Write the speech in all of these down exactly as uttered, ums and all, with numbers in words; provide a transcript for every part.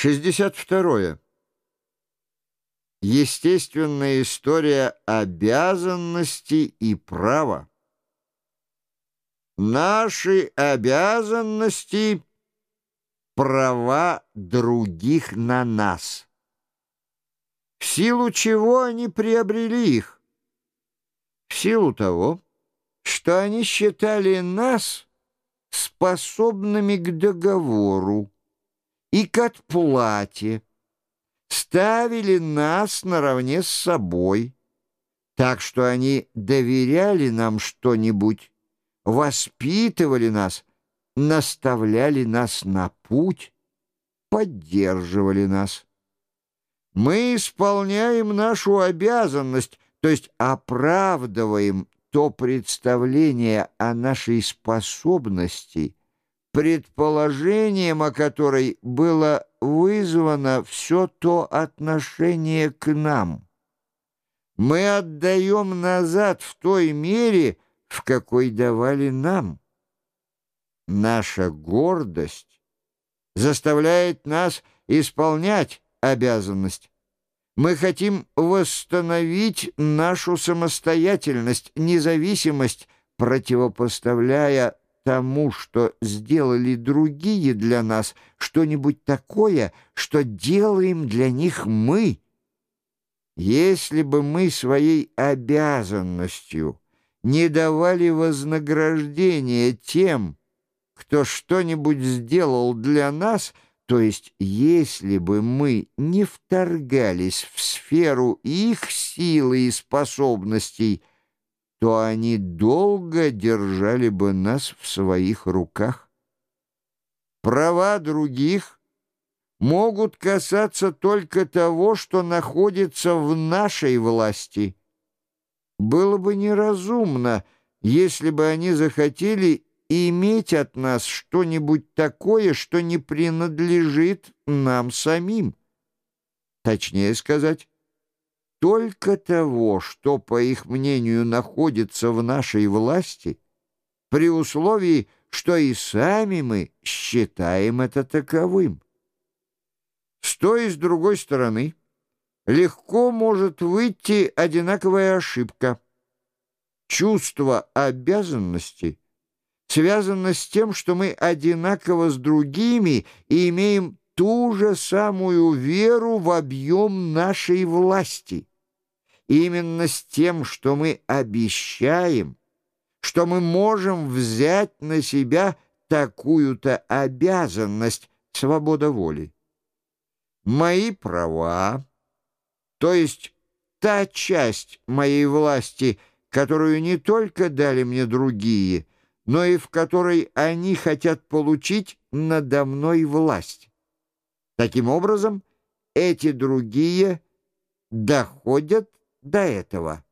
шестьдесят второе. Естественная история обязанностей и права. Наши обязанности — права других на нас. В силу чего они приобрели их? В силу того, что они считали нас способными к договору и к отплате, ставили нас наравне с собой, так что они доверяли нам что-нибудь, воспитывали нас, наставляли нас на путь, поддерживали нас. Мы исполняем нашу обязанность, то есть оправдываем то представление о нашей способности, предположением о которой было вызвано все то отношение к нам. Мы отдаем назад в той мере, в какой давали нам. Наша гордость заставляет нас исполнять обязанность. Мы хотим восстановить нашу самостоятельность, независимость, противопоставляя тому, что сделали другие для нас, что-нибудь такое, что делаем для них мы. Если бы мы своей обязанностью не давали вознаграждения тем, кто что-нибудь сделал для нас, то есть если бы мы не вторгались в сферу их силы и способностей, то они долго держали бы нас в своих руках. Права других могут касаться только того, что находится в нашей власти. Было бы неразумно, если бы они захотели иметь от нас что-нибудь такое, что не принадлежит нам самим. Точнее сказать, только того, что, по их мнению, находится в нашей власти, при условии, что и сами мы считаем это таковым. С той и с другой стороны легко может выйти одинаковая ошибка. Чувство обязанности связано с тем, что мы одинаково с другими и имеем ту же самую веру в объем нашей власти. Именно с тем, что мы обещаем, что мы можем взять на себя такую-то обязанность, свобода воли. Мои права, то есть та часть моей власти, которую не только дали мне другие, но и в которой они хотят получить надо мной власть. Таким образом, эти другие доходят до этого.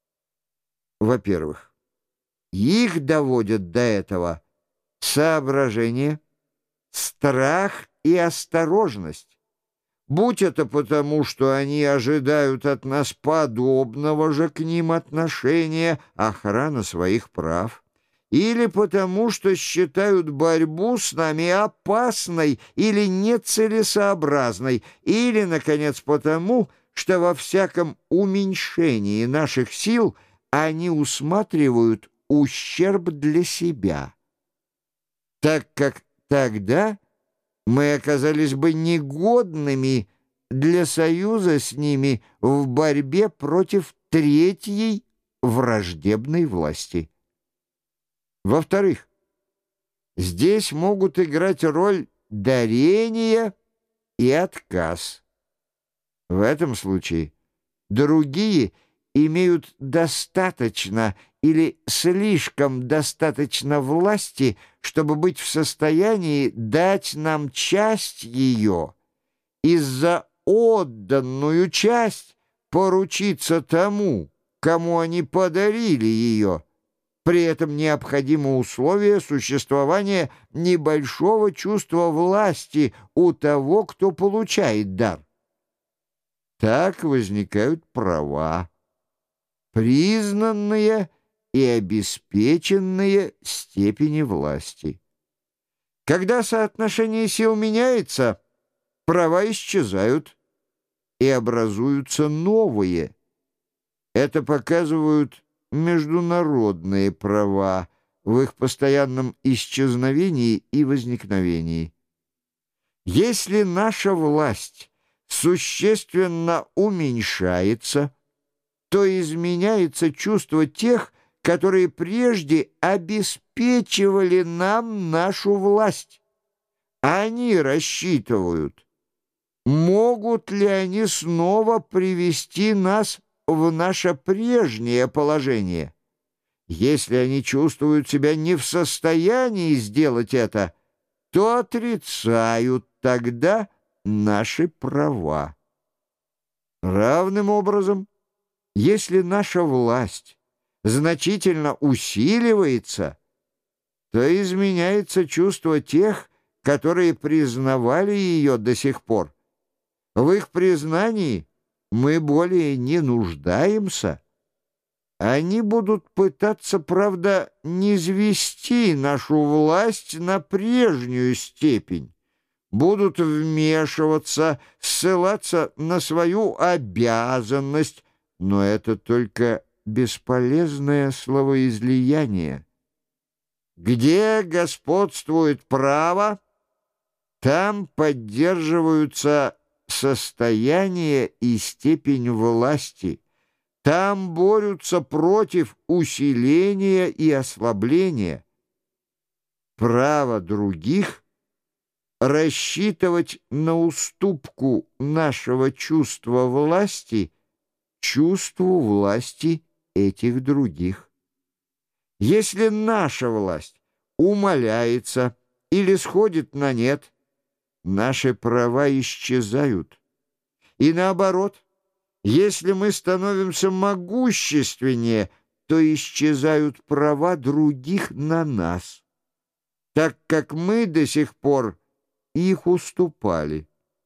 Во-первых, их доводят до этого соображение, страх и осторожность. Будь это потому, что они ожидают от нас подобного же к ним отношения, охраны своих прав, или потому, что считают борьбу с нами опасной или нецелесообразной, или, наконец, потому, что во всяком уменьшении наших сил они усматривают ущерб для себя, так как тогда мы оказались бы негодными для союза с ними в борьбе против третьей враждебной власти. Во-вторых, здесь могут играть роль дарение и отказ. В этом случае другие имеют достаточно или слишком достаточно власти, чтобы быть в состоянии дать нам часть ее, и за отданную часть поручиться тому, кому они подарили ее. При этом необходимо условие существования небольшого чувства власти у того, кто получает дар. Так возникают права, признанные и обеспеченные степени власти. Когда соотношение сил меняется, права исчезают и образуются новые. Это показывают международные права в их постоянном исчезновении и возникновении. Если наша власть существенно уменьшается, то изменяется чувство тех, которые прежде обеспечивали нам нашу власть. Они рассчитывают, могут ли они снова привести нас в наше прежнее положение. Если они чувствуют себя не в состоянии сделать это, то отрицают тогда наши права. Равным образом, если наша власть значительно усиливается, то изменяется чувство тех, которые признавали ее до сих пор. В их признании мы более не нуждаемся. Они будут пытаться, правда, низвести нашу власть на прежнюю степень, будут вмешиваться, ссылаться на свою обязанность, но это только бесполезное словоизлияние. Где господствует право, там поддерживаются состояние и степень власти, там борются против усиления и ослабления. Право других рассчитывать на уступку нашего чувства власти чувству власти этих других. Если наша власть умаляется или сходит на нет, наши права исчезают. И наоборот, если мы становимся могущественнее, то исчезают права других на нас, так как мы до сих пор их уступали.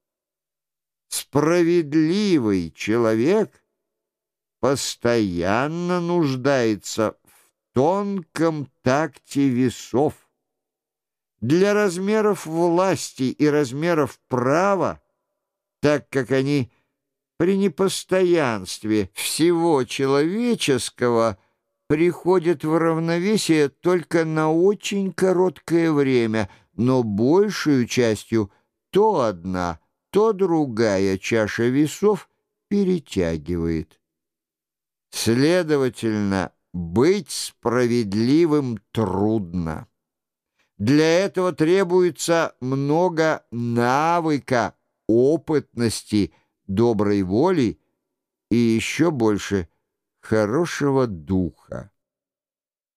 Справедливый человек постоянно нуждается в тонком такте весов. Для размеров власти и размеров права, так как они при непостоянстве всего человеческого приходят в равновесие только на очень короткое время, но большую частью то одна, то другая чаша весов перетягивает. Следовательно, быть справедливым трудно. Для этого требуется много навыка, опытности, доброй воли и еще больше хорошего духа.